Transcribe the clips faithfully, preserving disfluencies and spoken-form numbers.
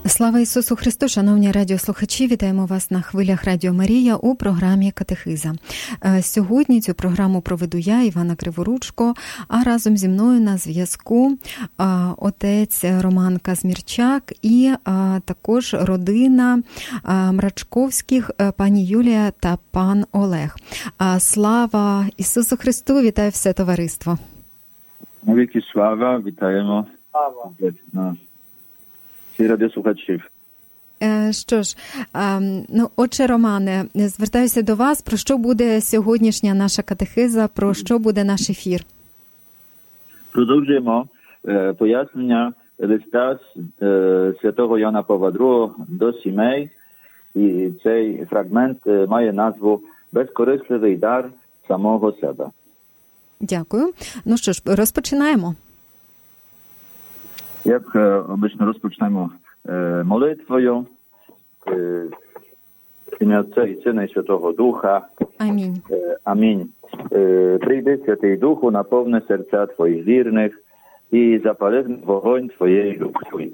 Слава Ісусу Христу, шановні радіослухачі, вітаємо вас на хвилях Радіо Марія у програмі «Катехиза». Сьогодні цю програму проведу я, Івана Криворучко, а разом зі мною на зв'язку отець Роман Казмірчак і також родина Мрачковських, пані Юлія та пан Олег. Слава Ісусу Христу, вітаю все товариство. Навіки слава, вітаємо. Слава. Всі радіослухачів. Що ж, ну, отче Романе, звертаюся до вас. Про що буде сьогоднішня наша катехиза, про що буде наш ефір? Продовжуємо пояснення листа святого Яна Павла другого до сімей. І цей фрагмент має назву «Безкорисливий дар самого себе». Дякую. Ну що ж, розпочинаємо. Як обично розпочнемо молитвою, в ім'я Отця і Сина і Святого Духа. Амінь. Амінь. Прийди, Святий Духу, наповни серця Твоїх вірних і запали вогонь Твоєї любові.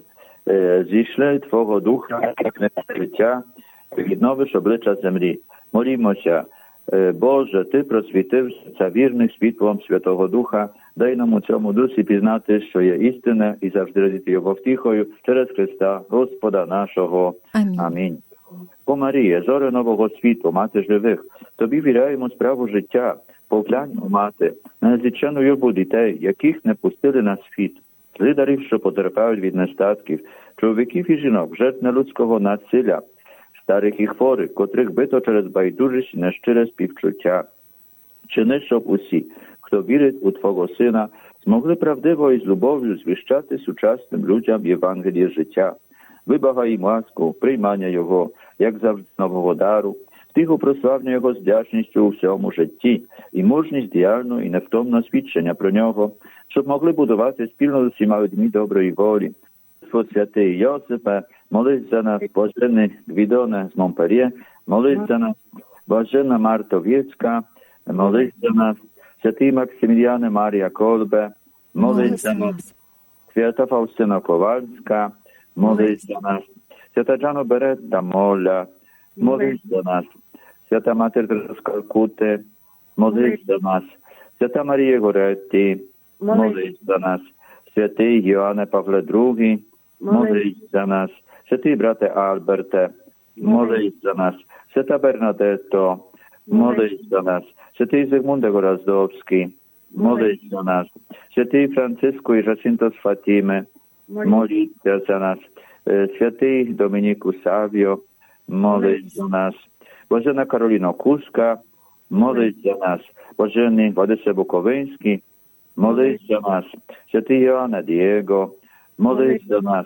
Зійшли Твого Духа, як не життя, відновиш обличчя землі. Молімося. Боже, Ти просвітив серця вірних світлом Святого Духа, дай нам у цьому дусі пізнати, що є істина, і завжди радіти його втіхою через Христа, Господа нашого. Амінь. Амінь. О Марія, зоре нового світу, мати живих, Тобі віряємо справу життя, поглянь, о мати, на незлічену юрбу дітей, яких не пустили на світ, злидарів, що потерпають від нестатків, чоловіків і жінок, жертв нелюдського насилля, старих і хворих, котрих бито через байдужість і нещире співчуття. Чини, щоб усі, хто вірить у Твого Сина, змогли правдиво і з любов'ю звіщати сучасним людям Євангеліє життя. Вибагай їм ласку, приймання Його, як завжди нового дару, втиху прославлення Його з вдячністю у всьому житті і мужність діяльну і невтомного свідчення про Нього, щоб могли будувати спільно з усіма людьми доброї волі. Святий Йосипе, молись за нас, Блаженний Гвідоне з Монпельє, молись за нас, Блаженна Марто Вєцька, молись за нас, Святий Максиміліане Марія Колбе, молись за нас, Свята Фаустина Ковальська, молись за нас, Свята Джано Беретта Моля, молись за нас, Свята Матір Тереза з Калкути, молись за нас, Свята Марія Горетті, молись за нас, Святий Йоанне Павле другий, молись за нас, Святий брате Альберте, молись за нас, Свята Бернадетто, молись за нас, Святий Зигмунде Гораздовський, молись за нас, Святий Франциско і Жасинто з Фатіми, моліться за нас, Святий Домініку Савіо, молись за нас, Блажена Кароліно Куска, молись за нас, Блажений Владисе Буковинський, молись за нас, Святий Йоанне Дієго, молись за нас,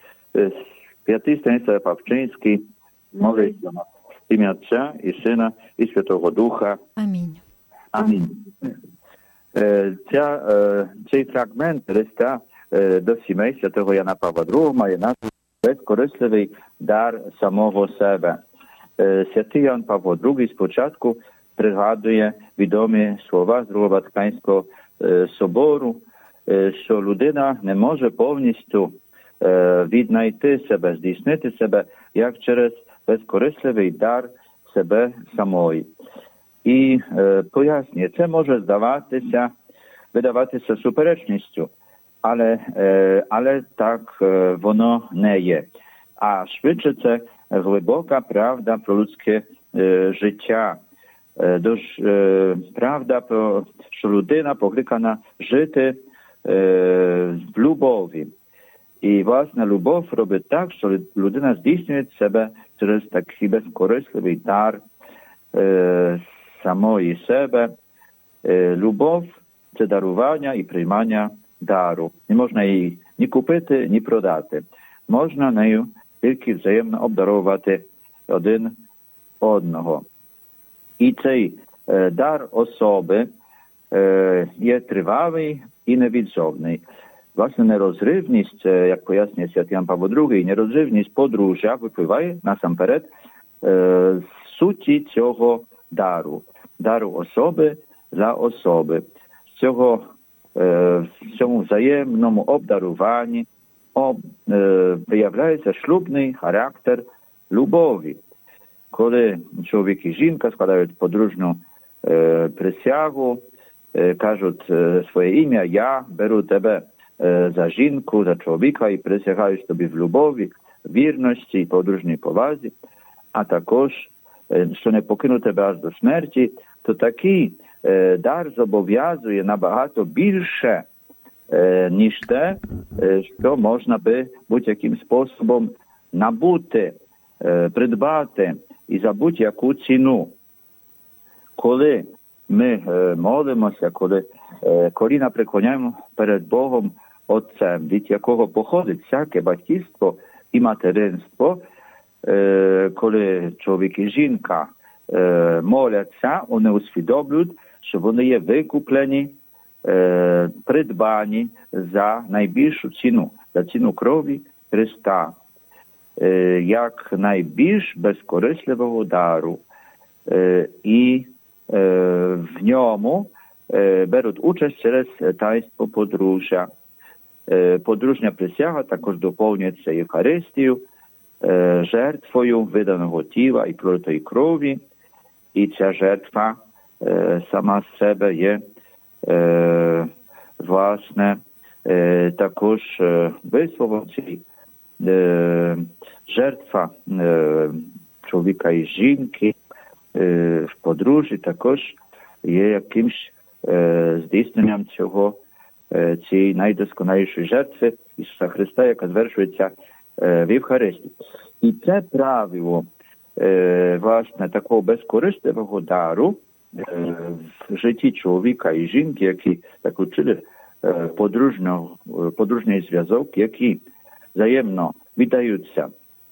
Святий Станіслав Павчинський, молись за нас. Ім'я Отця і Сина і Святого Духа. Амінь. Амінь. Ця, цей фрагмент листа до сімей святого Яна Павла другого має назву «Безкорисливий дар самого себе». Святий Ян Павло другий спочатку пригадує відомі слова з Другого Ватиканського собору, що людина не може повністю віднайти себе, здійснити себе, як через безкорисливий дар себе самої. І е, пояснює, це може здаватися, видаватися суперечністю, але, е, але так е, воно не є. А швидше це глибока правда про людське е, життя. Е, дож, е, правда про, що людина покликана жити е, в любові. І, власне, любов робить так, що людина здійснює себе через такий безкорисливий дар е, самої себе. Е, любов – це дарування і приймання дару. Не можна її ні купити, ні продати. Можна нею тільки взаємно обдаровувати один одного. І цей е, дар особи е, є тривалий і невідзовний. Власне, нерозривність, як пояснює святий Ян Павло другий, нерозривність подружжя випливає насамперед з суті цього дару. Дару особи за особи. З цього, в цьому взаємному обдаруванні об, е, виявляється шлюбний характер любові. Коли чоловік і жінка складають подружню е, присягу, е, кажуть е, своє ім'я, я беру тебе е, за жінку, за чоловіка і присягаюсь тобі в любові, вірності і подружній повазі, а також, е, що не покину тебе аж до смерті, то такий е, дар зобов'язує набагато більше, е, ніж те, е, що можна би будь-яким способом набути, е, придбати і за будь-яку ціну. Коли ми е, молимося, коли е, коліна преклоняємо перед Богом Отцем, від якого походить всяке батьківство і материнство, е, коли чоловік і жінка е, моляться, вони усвідомлюють, що вони є викуплені, е, придбані за найбільшу ціну, за ціну крові Христа, е, як найбільш безкорисливого дару. Е, і е, в ньому е, беруть участь через таїнство подружжя. Е, подружня присяга також доповнюється Євхаристією, е, жертвою виданого тіла і пролитої крові. І ця жертва е, сама з себе є, е, власне, е, також е, висловом цієї е, жертва е, чоловіка і жінки е, в подружжі також є якимсь е, здійсненням цього, е, цієї найдосконалішої жертви Ісуса Христа, яка звершується е, в Євхаристії. І це правило, е, власне, такого безкорисливого дару е, в житті чоловіка і жінки, які так учили е, подружній зв'язок, які взаємно віддаються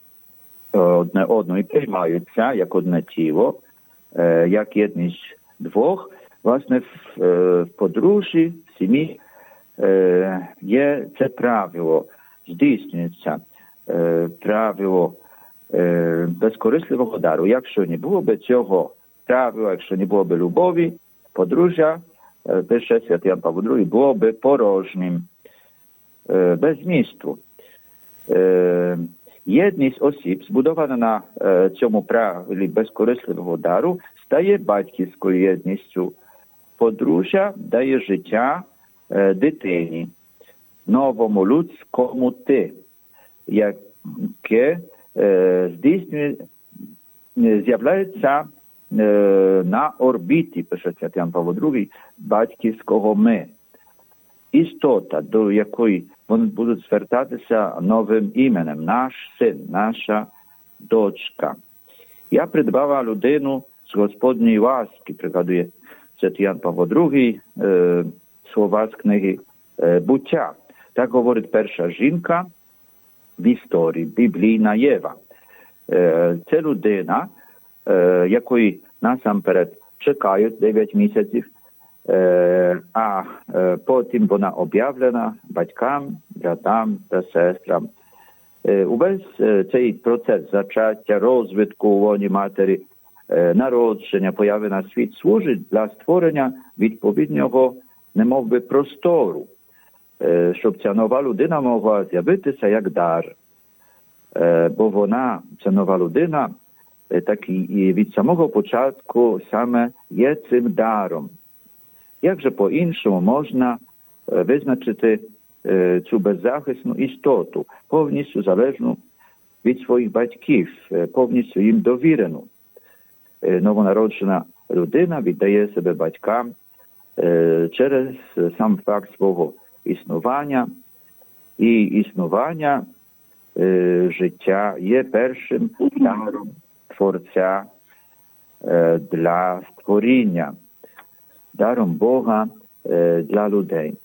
одне одному і приймаються як одне тіло, е, як єдність двох, власне, в, е, в подружжі, в сім'ї е, є це правило, здійснюється е, правило е, безкорисливого дару. Якщо не було б цього правила, якщо не було б любові, подружжя, е, пише святий Ян Павло другий, було б порожнім, е, без змісту. Е, Єдність осіб, збудована на е, цьому правилі безкорисливого дару, стає батьківською єдністю. Подружжя дає життя е, дитині, новому людському ти, яке е, здійснює, з'являється е, на орбіті, пише святий Ян Павло другий, батьківського ми. Істота, до якої вони будуть звертатися новим іменем, наш син, наша дочка. Я придбала людину з Господньої ласки, пригадує святий Ян Павло другий, е, слова з книги е, «Буття». Так говорить перша жінка в історії, біблійна Єва. Е, це людина, е, якої насамперед чекають дев'ять місяців, Е, а е, потім вона об'явлена батькам, братам та сестрам. Е, увесь е, цей процес зачаття, розвитку у лоні матері, е, народження, появи на світ служить для створення відповідного, немов би, простору, е, щоб ця нова людина могла з'явитися як дар. Е, бо вона, ця нова людина, е, так і, і від самого початку саме є цим даром. Як же по-іншому можна е, визначити е, цю беззахисну істоту, повністю залежну від своїх батьків, е, повністю їм довірену? Е, новонароджена людина віддає себе батькам е, через сам факт свого існування. І існування е, життя є першим даром Творця е, для створіння, даром Бога е, для людей.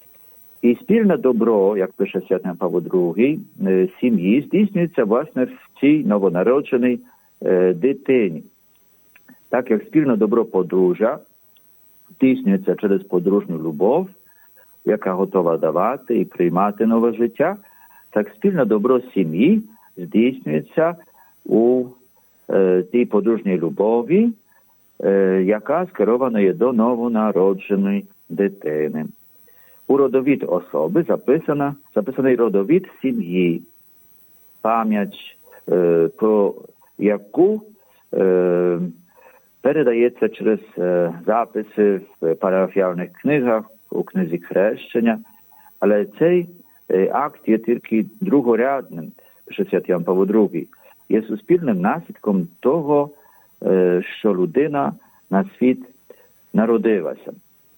І спільне добро, як пише святий Павло другий, е, сім'ї здійснюється, власне, в цій новонародженій е, дитині. Так як спільне добро подружжя здійснюється через подружню любов, яка готова давати і приймати нове життя, так спільне добро сім'ї здійснюється у е, тій подружній любові, яка скерована є до новонародженої дитини. У родовід особи записана, записаний родовід сім'ї, пам'ять, е, про яку е, передається через е, записи в парафіальних книгах, у книзі хрещення, але цей е, акт є тільки другорядним, пише святий Ян Павло другий, є суспільним наслідком того, е, що людина на світ народилася.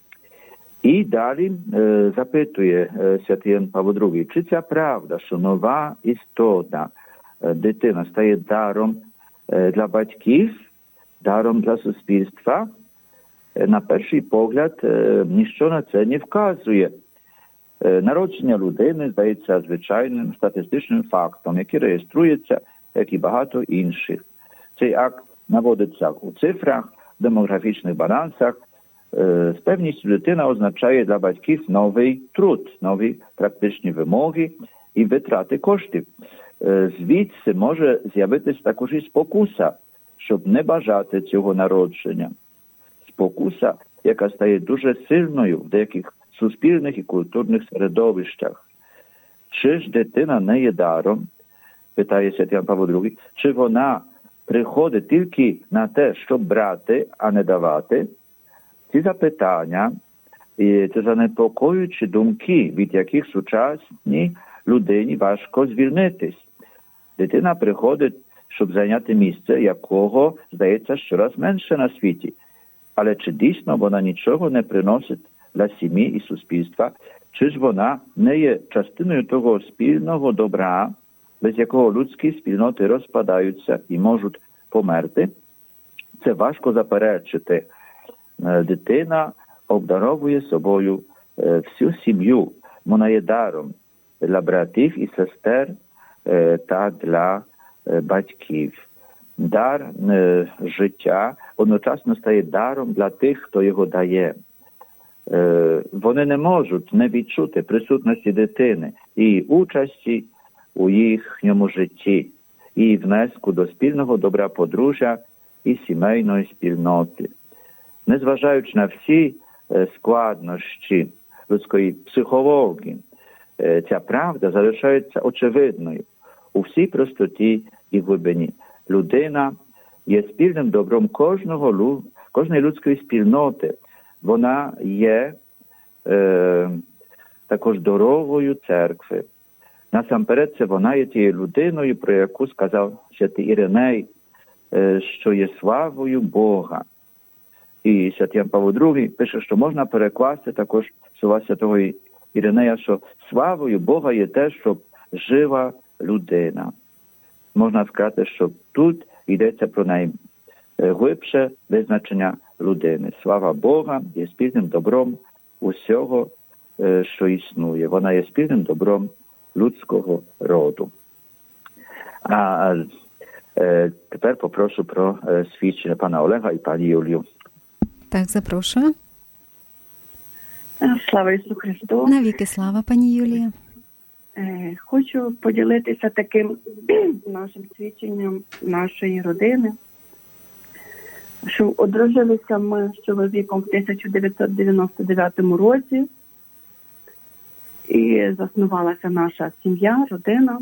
І далі е, запитує е, святий Ян Павло другий, чи ця правда, що нова істота, е, дитина стає даром е, для батьків, даром для суспільства? Е, на перший погляд, е, ніщо на це не вказує. Е, народження людини здається звичайним статистичним фактом, який реєструється, як і багато інших. Цей акт наводиться у цифрах, демографічних балансах. З певністю дитина означає для батьків новий труд, нові практичні вимоги і витрати коштів. Звідси може з'явитися також і спокуса, щоб не бажати цього народження. Спокуса, яка стає дуже сильною в деяких суспільних і культурних середовищах. Чи ж дитина не є даром, питає святий Ян Павло другий, чи вона приходить тільки на те, щоб брати, а не давати? Ці запитання і це занепокоюючі думки, від яких сучасній людині важко звільнитись. Дитина приходить, щоб зайняти місце, якого, здається, щораз менше на світі. Але чи дійсно вона нічого не приносить для сім'ї і суспільства? Чи ж вона не є частиною того спільного добра, без якого людські спільноти розпадаються і можуть померти? Це важко заперечити. Дитина обдаровує собою всю сім'ю. Вона є даром для братів і сестер та для батьків. Дар життя одночасно стає даром для тих, хто його дає. Вони не можуть не відчути присутності дитини і участі у їхньому житті, і внеску до спільного добра подружжя і сімейної спільноти. Незважаючи на всі складнощі людської психології, ця правда залишається очевидною у всій простоті і глибині. Людина є спільним добром кожного, кожної людської спільноти. Вона є е, також дорогою церкви. Насамперед, це вона є тією людиною, про яку сказав святий Іриней, е, що є славою Бога. І святий Ян Павло другий пише, що можна перекласти також слова святого Іринея, що славою Бога є те, щоб жива людина. Можна сказати, що тут йдеться про найглибше визначення людини. Слава Бога є спільним добром усього, що існує. Вона є спільним добром людського роду. А тепер попрошу про свідчення пана Олега і пані Юлію. Так, запрошую. Слава Ісусу Христу. Навіки слава, пані Юлія. Хочу поділитися таким нашим свідченням нашої родини, що одружилися ми з чоловіком в тисяча дев'ятсот дев'яносто дев'ятому році, і заснувалася наша сім'я, родина.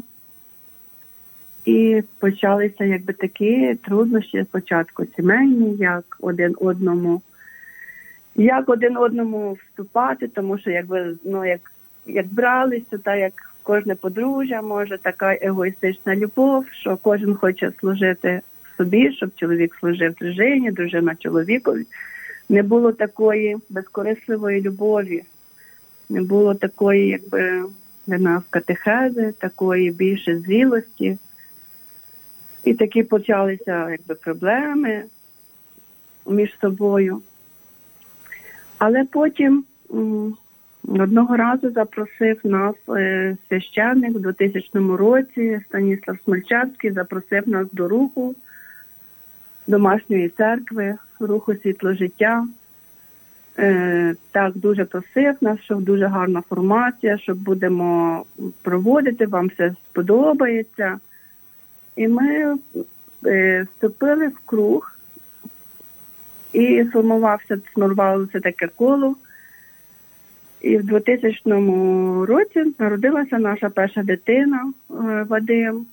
І почалися якби такі труднощі спочатку сімейні, як один одному, як один одному вступати, тому що якби, ну, як, як бралися, та як кожне подружжя може, така егоїстична любов, що кожен хоче служити собі, щоб чоловік служив дружині, дружина чоловікові. Не було такої безкорисливої любові, не було такої, якби, для нас катехези, такої більше зрілості. І такі почалися, якби, проблеми між собою. Але потім м, одного разу запросив нас е, священник в двохтисячному році, Станіслав Смольчанський, запросив нас до руху, домашньої церкви, руху світло життя. Е, так дуже просив нас, що дуже гарна формація, що будемо проводити, вам все сподобається. І ми е, вступили в круг, і сформувався, сформувалося таке коло. І в двохтисячному році народилася наша перша дитина Вадим.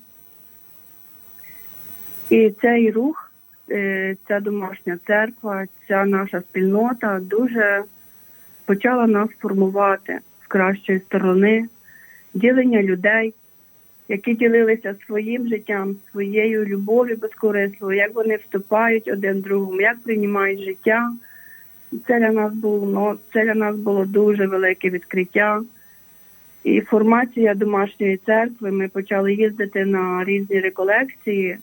І цей рух, ця домашня церква, ця наша спільнота дуже почала нас формувати з кращої сторони, ділення людей, які ділилися своїм життям, своєю любов'ю безкорисливою, як вони вступають один другому, як приймають життя. Це для нас було, ну, це для нас було дуже велике відкриття. І формація домашньої церкви, ми почали їздити на різні реколекції,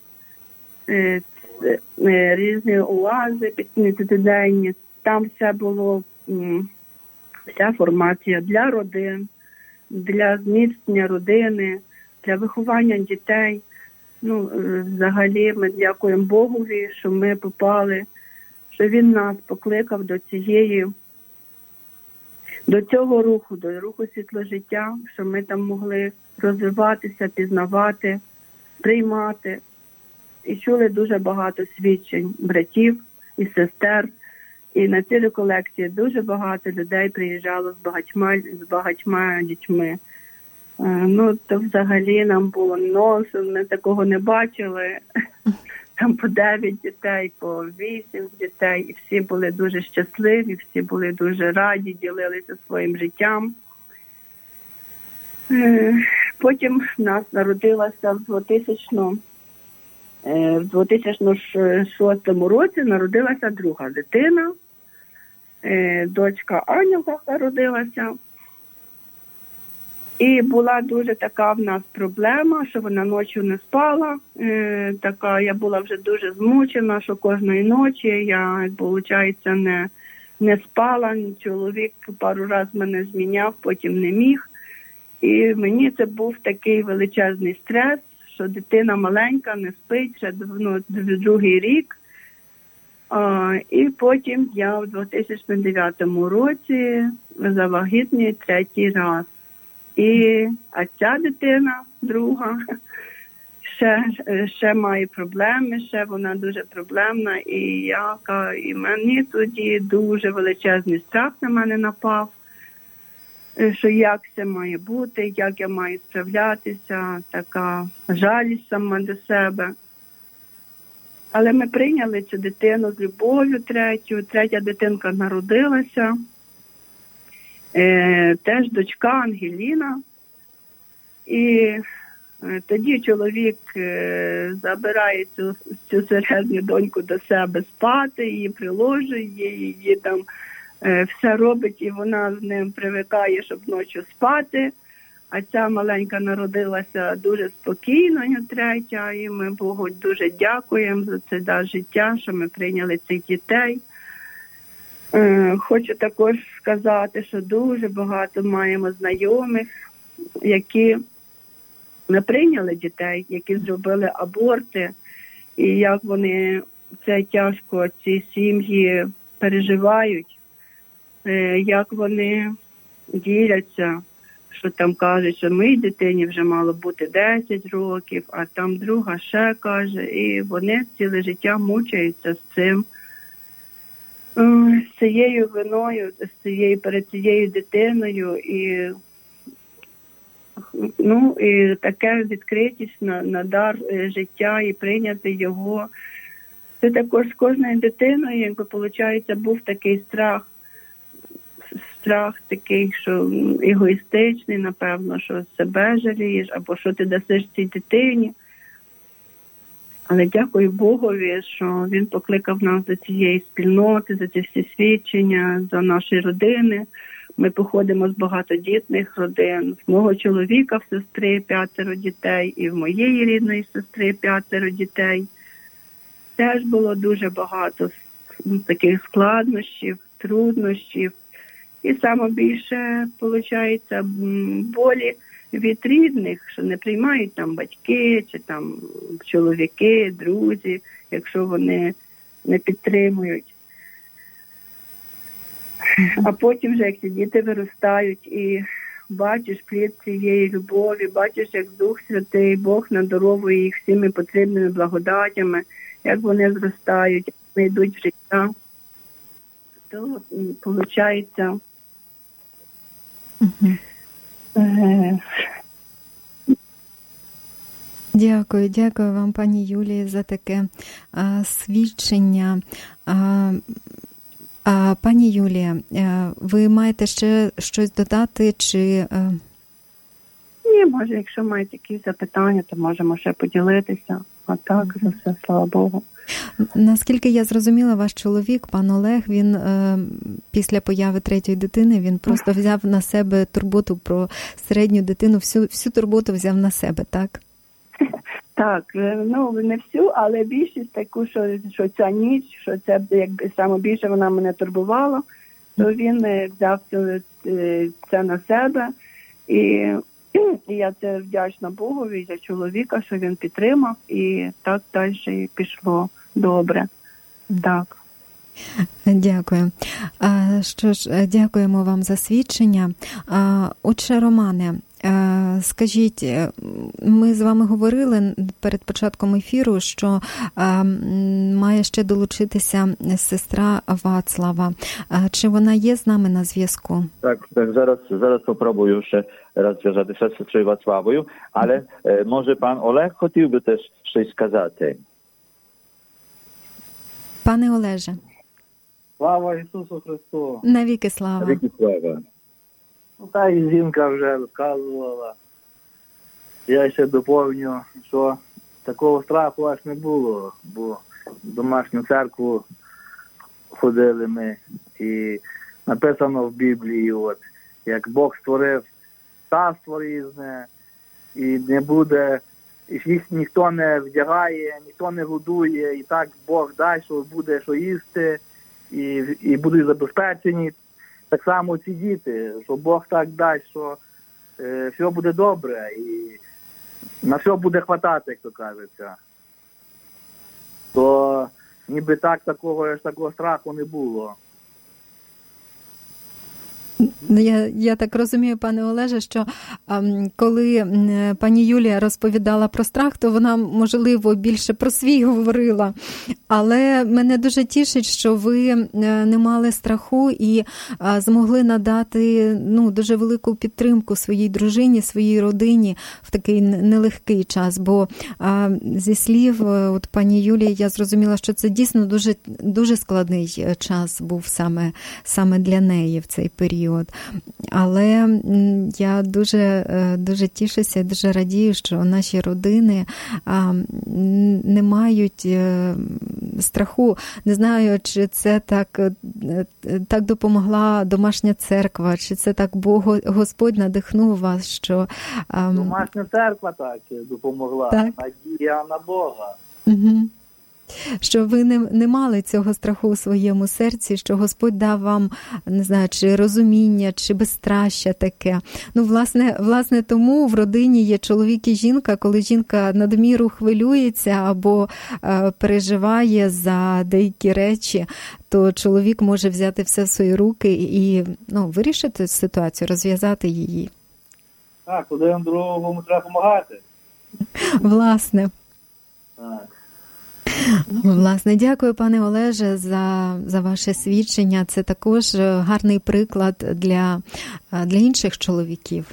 різні оази п'ятнадцятиденні. Там все було, вся формація для родин, для зміцнення родини, для виховання дітей. Ну, взагалі ми дякуємо Богові, що ми попали, що Він нас покликав до цієї, до цього руху, до руху світло-життя, що ми там могли розвиватися, пізнавати, приймати. І чули дуже багато свідчень братів і сестер. І на ці реколекції дуже багато людей приїжджало з багатьма, з багатьма дітьми. Ну, то взагалі нам було носом, ми такого не бачили. Там по дев'ять дітей, по вісім дітей. І всі були дуже щасливі, всі були дуже раді, ділилися своїм життям. Потім в нас народилася в двохтисячному В двохтисячному шостому році народилася друга дитина, дочка Анюка народилася. І була дуже така в нас проблема, що вона ночі не спала. Така, я була вже дуже змучена, що кожної ночі я, виходить, не, не спала. Чоловік пару разів мене зміняв, потім не міг. І мені це був такий величезний стрес, що дитина маленька, не спить, ще ну, другий рік. А, і потім я в дві тисячі дев'ятому році завагітнюю третій раз. І, а ця дитина, друга, ще, ще має проблеми, ще вона дуже проблемна. І, я, і мені тоді дуже величезний страх на мене напав, що як це має бути, як я маю справлятися, така жалість сама до себе. Але ми прийняли цю дитину з любов'ю третю. Третя дитинка народилася. Е, теж дочка Ангеліна. І е, тоді чоловік е, забирає цю, цю середню доньку до себе спати, її приложує, її там е, все робить, і вона з ним привикає, щоб ночі спати. А ця маленька народилася дуже спокійно, третя, і ми Богу дуже дякуємо за це дар життя, що ми прийняли цих дітей. Е, хочу також сказати, що дуже багато маємо знайомих, які не прийняли дітей, які зробили аборти, і як вони це тяжко, ці сім'ї переживають, е, як вони діляться. Що там кажуть, що моїй дитині вже мало бути десять років, а там друга ще каже, і вони ціле життя мучаються з цим, з цією виною, з цією, перед цією дитиною, і, ну, і таке відкритість на, на дар життя і прийняти його. Це також з кожною дитиною, якби, виходить, був такий страх, страх такий, що егоїстичний, напевно, що себе жалієш, або що ти дасиш цій дитині. Але дякую Богові, що Він покликав нас до цієї спільноти, за ці всі свідчення, за наші родини. Ми походимо з багатодітних родин. В мого чоловіка, в сестри п'ятеро дітей, і в моєї рідної сестри п'ятеро дітей. Теж було дуже багато таких складнощів, труднощів. І саме більше, виходить, болі від рідних, що не приймають там батьки, чи там чоловіки, друзі, якщо вони не підтримують. А потім вже, як ці діти виростають і бачиш плід цієї любові, бачиш, як Дух Святий, Бог надаровує їх всіми потрібними благодатями, як вони зростають, як вони йдуть в життя, то, виходить, Угу. Е... Дякую, дякую вам, пані Юлії, за таке а, свідчення. А, а, пані Юлія, а, ви маєте ще щось додати, чи... А... Ні, може, якщо маєте якісь запитання, то можемо ще поділитися. А так, за все, слава Богу. Наскільки я зрозуміла, ваш чоловік, пан Олег, він е, після появи третьої дитини, він просто взяв на себе турботу про середню дитину, всю, всю турботу взяв на себе, так? Так, ну не всю, але більшість таку, що, що ця ніч, що це якби саме більше вона мене турбувала, то він взяв це, це на себе. І, і я це вдячна Богові за чоловіка, що він підтримав, і так далі пішло добре. Так. Дякую. А, що ж, дякуємо вам за свідчення. А, отже, Романе, скажіть, ми з вами говорили перед початком ефіру, що а, має ще долучитися сестра Вацлава. А, чи вона є з нами на зв'язку? Так, так, зараз, зараз попробую ще раз зв'язатися з сестрою Вацлавою, але е, може пан Олег хотів би теж щось сказати? Пане Олеже. Слава Ісусу Христу! Навіки слава! Навіки слава! Ну, та і жінка вже розказувала. Я ще доповню, що такого страху аж не було, бо в домашню церкву ходили ми. І написано в Біблії, от, як Бог створив царство різне, і не буде, і їх ніхто не вдягає, ніхто не годує, і так Бог дасть, що буде що їсти, і, і будуть забезпечені. Так само ці діти, що Бог так дасть, що е, все буде добре і на все буде хватати, як то кажеться. То ніби так такого, такого страху не було. Я, я так розумію, пане Олеже, що ем, коли м, пані Юлія розповідала про страх, то вона, можливо, більше про свій говорила. Але мене дуже тішить, що ви не мали страху і а, змогли надати ну, дуже велику підтримку своїй дружині, своїй родині в такий нелегкий час. Бо а, зі слів от пані Юлії я зрозуміла, що це дійсно дуже, дуже складний час був саме, саме для неї в цей період. Але я дуже, дуже тішуся і дуже радію, що наші родини не мають страху. Не знаю, чи це так, так допомогла домашня церква, чи це так Бог, Господь надихнув вас, що... Домашня церква так допомогла. Так. Надія на Бога. Угу. Що ви не, не мали цього страху у своєму серці, що Господь дав вам, не знаю, чи розуміння, чи безстраща таке. Ну, власне, власне, тому в родині є чоловік і жінка, коли жінка надміру хвилюється або е, переживає за деякі речі, то чоловік може взяти все в свої руки і ну, вирішити ситуацію, розв'язати її. Так, один другому треба допомагати. Власне. Так. Власне, дякую, пане Олеже, за, за ваше свідчення. Це також гарний приклад для, для інших чоловіків.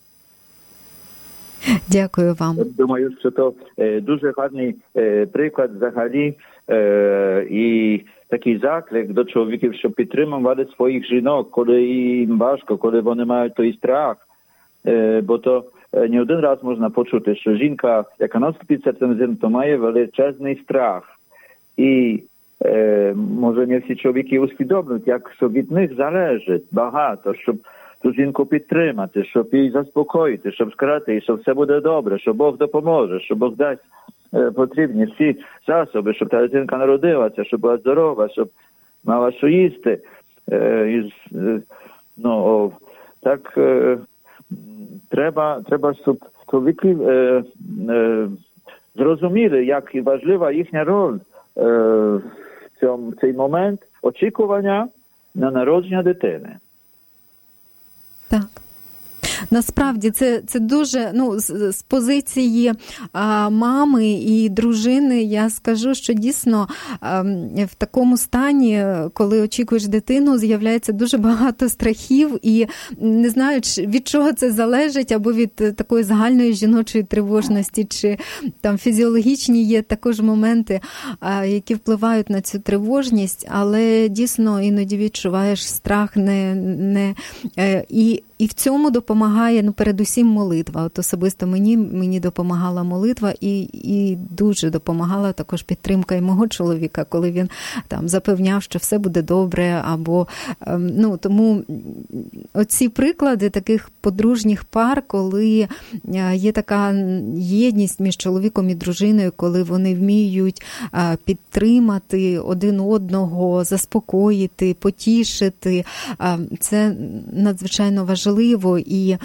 Дякую вам. Думаю, що це дуже гарний приклад взагалі і такий заклик до чоловіків, щоб підтримували своїх жінок, коли їм важко, коли вони мають той страх. Бо то не один раз можна почути, що жінка, яка носить серцем землю, то має величезний страх. І е, може не всі чоловіки усвідомлюють, як що від них залежить багато, щоб ту жінку підтримати, щоб її заспокоїти, щоб сказати їй, що все буде добре, що Бог допоможе, що Бог дасть е, потрібні всі засоби, щоб та жінка народилася, щоб була здорова, щоб мала що їсти. Е, і, е, ну, так... Е, Треба, треба, щоб чоловіки е, е, зрозуміли, як важлива їхня роль е, в цьому, цей момент очікування на народження дитини. Так. Насправді це, це дуже, ну, з, з позиції а, мами і дружини, я скажу, що дійсно а, в такому стані, коли очікуєш дитину, з'являється дуже багато страхів і не знаю, від чого це залежить, або від такої загальної жіночої тривожності, чи там фізіологічні є також моменти, а, які впливають на цю тривожність, але дійсно іноді відчуваєш страх не, не і І в цьому допомагає, ну, передусім молитва. От особисто мені, мені допомагала молитва і, і дуже допомагала також підтримка і мого чоловіка, коли він там запевняв, що все буде добре, або, ну, тому оці приклади таких подружніх пар, коли є така єдність між чоловіком і дружиною, коли вони вміють підтримати один одного, заспокоїти, потішити, це надзвичайно важливо. Важливо, і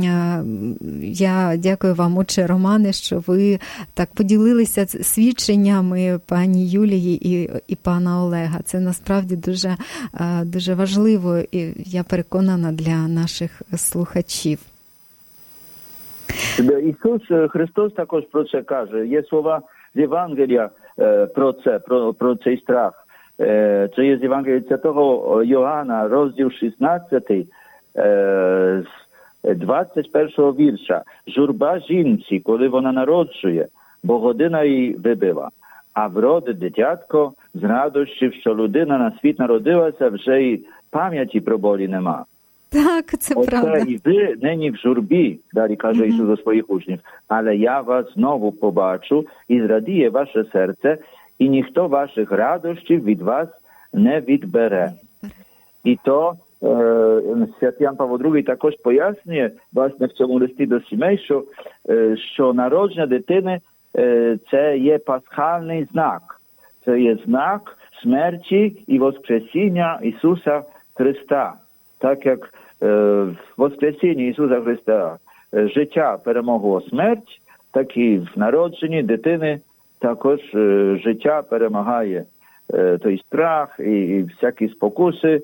я дякую вам, отче Романе, що ви так поділилися свідченнями пані Юлії і, і пана Олега. Це насправді дуже, дуже важливо, і я переконана, для наших слухачів. Ісус Христос також про це каже. Є слова з Євангелія про це, про, про цей страх. Це є з Євангелія Святого Йоанна, розділ шістнадцятий, з двадцять першого вірша. Журба жінці, коли вона народжує, бо година її вибила. А вродить дитятко з радощів, що людина на світ народилася, вже й пам'яті про болі нема. Так, це Оце правда. І ви нині в журбі, далі каже Ісус до своїх учнів, але я вас знову побачу, і зрадіє ваше серце, і ніхто ваших радощів від вас не відбере. І то Святий Ян Павло другий також пояснює, власне, в цьому листі до сімей, що, що народження дитини – це є пасхальний знак. Це є знак смерті і воскресіння Ісуса Христа. Так як в воскресінні Ісуса Христа життя перемогло смерть, так і в народженні дитини також життя перемагає той страх і, і всякі спокуси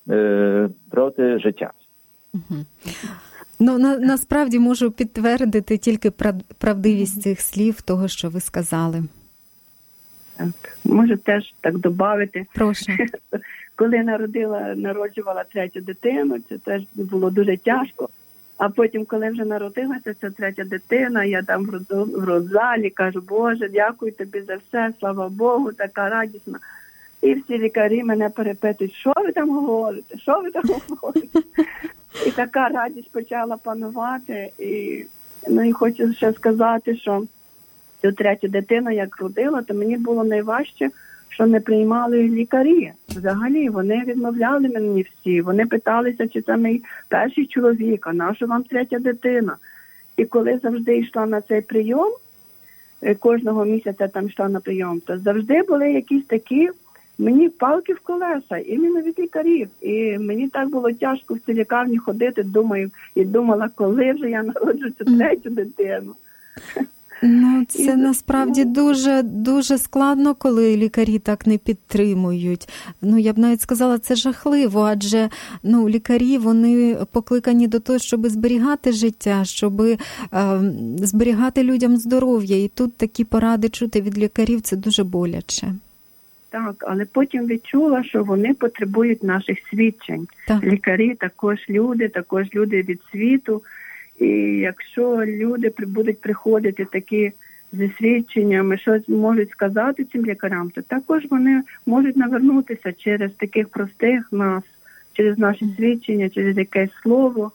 проти життя. Угу. Ну, на, насправді можу підтвердити тільки правдивість цих слів, того, що ви сказали. Так. Можу теж так додати. Прошу. Коли народила, народжувала третю дитину, це теж було дуже тяжко. А потім, коли вже народилася ця третя дитина, я там в родзалі кажу, Боже, дякую тобі за все, слава Богу, така радісна. І всі лікарі мене перепитують, що ви там говорите, що ви там говорите. І така радість почала панувати. І, ну, і хочу ще сказати, що цю третю дитину, як родила, то мені було найважче, що не приймали лікарі. Взагалі, вони відмовляли мені всі. Вони питалися, чи це мій перший чоловік, а наша вам третя дитина. І коли завжди йшла на цей прийом, кожного місяця там йшла на прийом, то завжди були якісь такі мені палки в колеса, іменно від лікарів. І мені так було тяжко в цій лікарні ходити, думаю, і думала, коли вже я народжу цю третю дитину. Ну, це насправді дуже, дуже складно, коли лікарі так не підтримують. Ну, я б навіть сказала, це жахливо, адже, ну, лікарі, вони покликані до того, щоб зберігати життя, щоб е, зберігати людям здоров'я. І тут такі поради чути від лікарів, це дуже боляче. Так, але потім відчула, що вони потребують наших свідчень. Так. Лікарі також люди, також люди від світу. І якщо люди будуть приходити такі зі свідченнями, щось можуть сказати цим лікарям, то також вони можуть навернутися через таких простих нас, через наші свідчення, через якесь слово.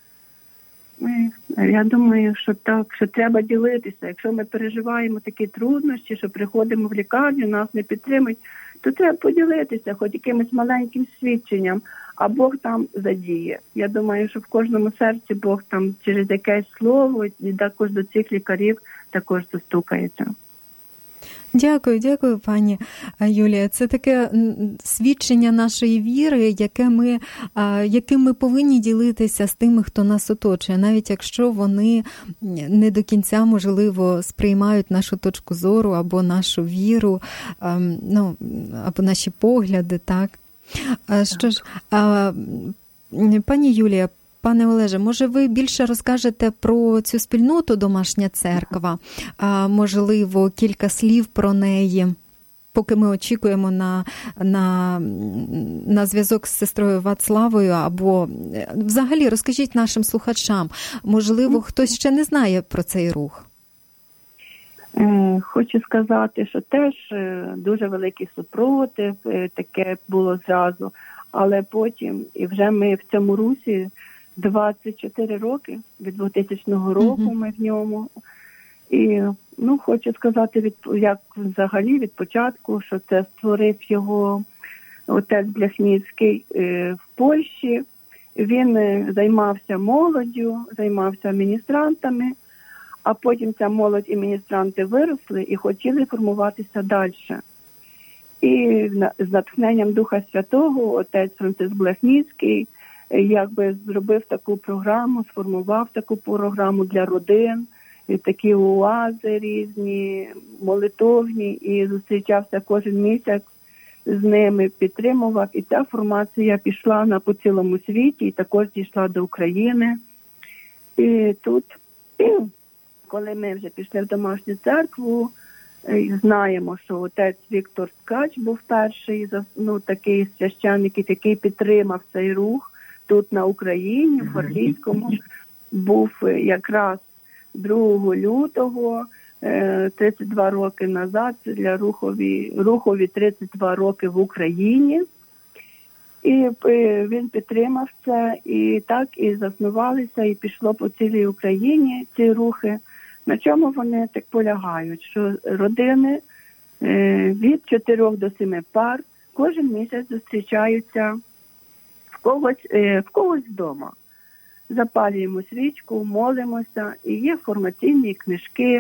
Я думаю, що так, що треба ділитися. Якщо ми переживаємо такі труднощі, що приходимо в лікарню, нас не підтримують, то треба поділитися хоч якимось маленьким свідченням, а Бог там задіє. Я думаю, що в кожному серці Бог там через якесь слово і також до цих лікарів також достукається. Дякую, дякую, пані Юлія. Це таке свідчення нашої віри, яке ми, яким ми повинні ділитися з тими, хто нас оточує, навіть якщо вони не до кінця, можливо, сприймають нашу точку зору або нашу віру, ну, або наші погляди, так? Що ж, пані Юлія, Пане Олеже, може ви більше розкажете про цю спільноту «Домашня церква», а, можливо, кілька слів про неї, поки ми очікуємо на, на, на зв'язок з сестрою Вацлавою, або взагалі розкажіть нашим слухачам, можливо, хтось ще не знає про цей рух. Хочу сказати, що теж дуже великий супротив, таке було зразу, але потім, і вже ми в цьому русі двадцять чотири роки, від двохтисячного року mm-hmm. ми в ньому. І, ну, хочу сказати, від, як взагалі від початку, що це створив його отець Бляхніцький е, в Польщі. Він е, займався молоддю, займався міністрантами, а потім ця молодь і міністранти виросли і хотіли формуватися далі. І з натхненням Духа Святого отець Франциск Бляхніцький е, якби зробив таку програму, сформував таку програму для родин, і такі оази різні, молитовні, і зустрічався кожен місяць з ними, підтримував. І ця формація пішла на по цілому світі, і також дійшла до України. І тут, коли ми вже пішли в домашню церкву, знаємо, що отець Віктор Ткач був перший, ну, такий священник, який підтримав цей рух тут на Україні, в Фарлійському, був якраз другого лютого, тридцять два роки назад, для рухові, рухові тридцять два роки в Україні. І він підтримав це, і так і заснувалися, і пішло по цілій Україні ці рухи. На чому вони так полягають? Що родини від чотирьох до семи пар кожен місяць зустрічаються в когось, в когось вдома. Запалюємо свічку, молимося, і є формаційні книжки.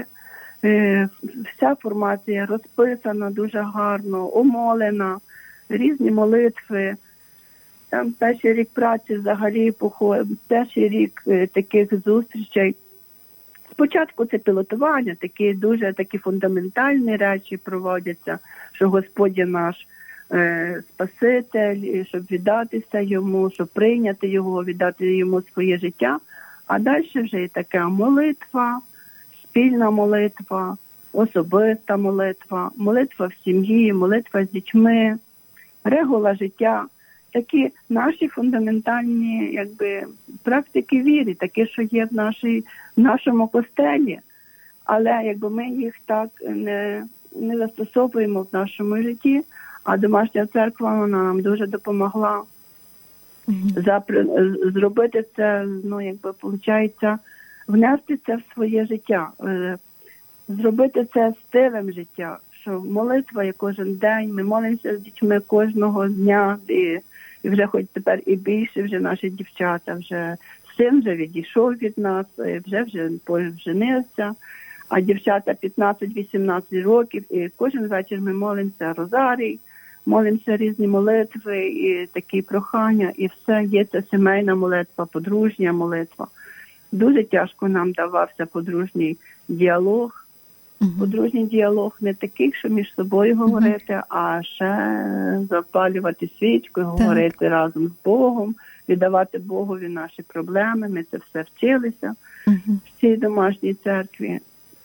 Вся формація розписана дуже гарно, омолена, різні молитви. Там перший рік праці взагалі, перший рік таких зустрічей. Спочатку це пілотування, такі дуже такі фундаментальні речі проводяться, що Господь є наш е, Спаситель, щоб віддатися йому, щоб прийняти його, віддати йому своє життя. А далі вже і така молитва, спільна молитва, особиста молитва, молитва в сім'ї, молитва з дітьми, регула життя. Такі наші фундаментальні, якби, практики віри, такі, що є в, нашій, в нашому костелі, але якби ми їх так не, не застосовуємо в нашому житті, а домашня церква вона нам дуже допомогла mm-hmm. Запри, зробити це, ну, якби, виходить, внести це в своє життя, зробити це стилем життя, що молитва є кожен день, ми молимося з дітьми кожного дня, і І вже хоч тепер і більше, вже наші дівчата, вже син вже відійшов від нас, вже вже поженився, а дівчата п'ятнадцять-вісімнадцять років, і кожен вечір ми молимося розарій, молимося різні молитви, і такі прохання, і все є це сімейна молитва, подружня молитва. Дуже тяжко нам давався подружній діалог. Uh-huh. Подружній діалог не такий, що між собою uh-huh. говорити, а ще запалювати свічку, так. говорити разом з Богом, віддавати Богові наші проблеми. Ми це все вчилися uh-huh. в цій домашній церкві.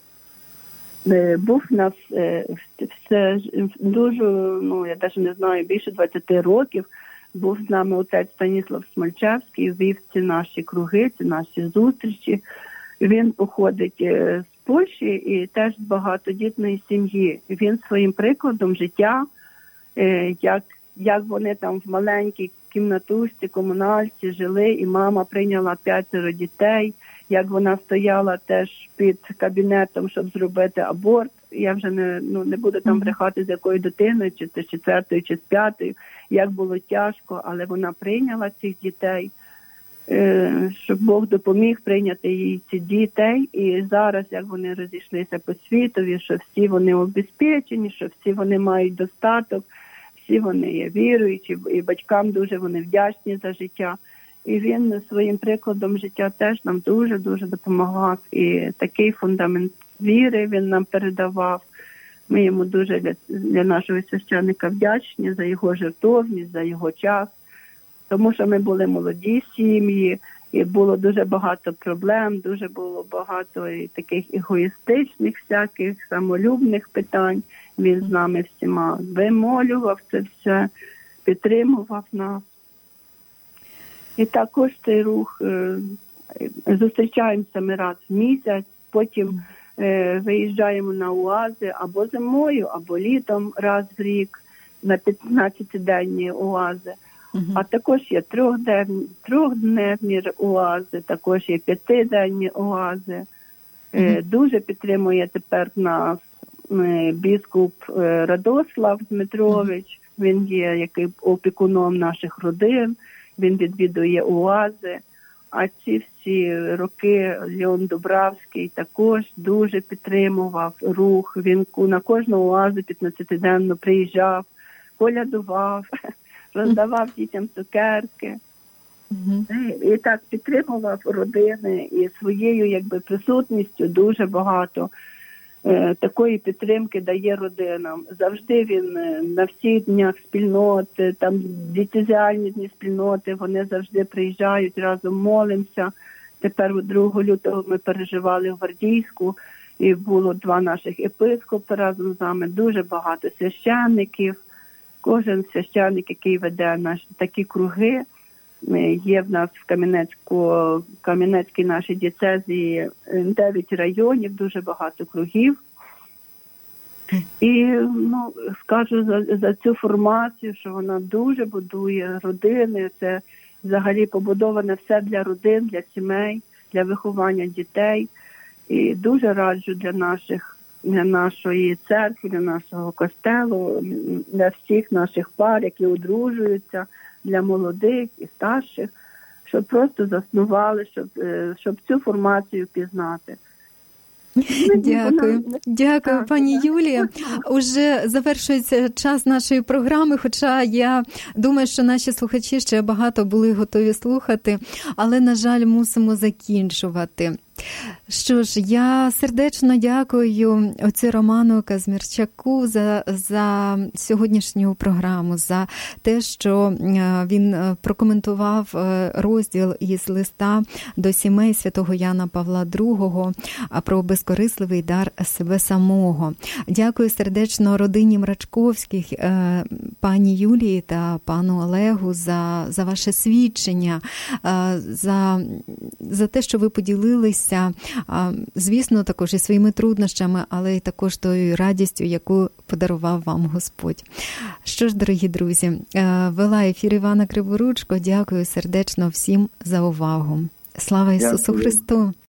Був у нас все дуже, ну, я навіть не знаю, більше двадцять років, був з нами отець Станіслав Смольчевський, вів ці наші круги, ці наші зустрічі. Він походить з Польщі і теж з багатодітної сім'ї. Він своїм прикладом життя, як, як вони там в маленькій кімнатушці, комунальці жили, і мама прийняла п'ятеро дітей, як вона стояла теж під кабінетом, щоб зробити аборт. Я вже не, ну, не буду там брехати, з якою дитиною, чи з четвертою, чи з п'ятою, як було тяжко, але вона прийняла цих дітей, щоб Бог допоміг прийняти їй ці дітей. І зараз, як вони розійшлися по світові, що всі вони обезпечені, що всі вони мають достаток, всі вони є віруючі, і батькам дуже вони вдячні за життя. І він своїм прикладом життя теж нам дуже-дуже допомагав. І такий фундамент віри він нам передавав. Ми йому дуже для, для нашого священника вдячні за його жертовність, за його час. Тому що ми були молоді сім'ї, І було дуже багато проблем, дуже було багато і таких егоїстичних всяких, самолюбних питань. Він з нами всіма вимолював це все, підтримував нас. І також цей рух, зустрічаємося ми раз в місяць, потім виїжджаємо на уази або зимою, або літом раз в рік на п'ятнадцятиденні уази. Uh-huh. А також є трьохденні, трьохдневні уази, також є п'ятиденні уази. Uh-huh. Дуже підтримує тепер нас біскуп Радослав Дмитрович. Uh-huh. Він є який опікуном наших родин, він відвідує уази. А ці всі роки Леон Дубравський також дуже підтримував рух. Він на кожну уазу п'ятнадцятиденну приїжджав, колядував, роздавав дітям цукерки. Mm-hmm. І так підтримував родини і своєю якби присутністю дуже багато е, такої підтримки дає родинам. Завжди він на всіх днях спільноти, там дієцезіальні дні спільноти, вони завжди приїжджають, разом молимося. Тепер другого лютого ми переживали в Гвардійську, і було два наших єпископи разом з нами, дуже багато священників. Кожен священник, який веде наші такі круги, є в нас в Кам'янецьку, в Кам'янецькій нашій дієцезії дев'ять районів, дуже багато кругів. І ну, скажу за, за цю формацію, що вона дуже будує родини, це взагалі побудоване все для родин, для сімей, для виховання дітей. І дуже раджу для наших для нашої церкви, для нашого костелу, для всіх наших пар, які одружуються, для молодих і старших, щоб просто заснували, щоб, щоб цю формацію пізнати. Дякую. Дякую, так, пані так. Юлія. Уже завершується час нашої програми, хоча я думаю, що наші слухачі ще багато були готові слухати, але, на жаль, мусимо закінчувати. Що ж, я сердечно дякую отцю Роману Казмірчаку за, за сьогоднішню програму, за те, що він прокоментував розділ із листа до сімей святого Яна Павла другого про безкорисливий дар себе самого. Дякую сердечно родині Мрачковських, пані Юлії та пану Олегу за, за ваше свідчення, за, за те, що ви поділилися, звісно, також і своїми труднощами, але й також тою радістю, яку подарував вам Господь. Що ж, дорогі друзі, вела ефір Івана Криворучко. Дякую сердечно всім за увагу. Слава Ісусу Дякую. Христу!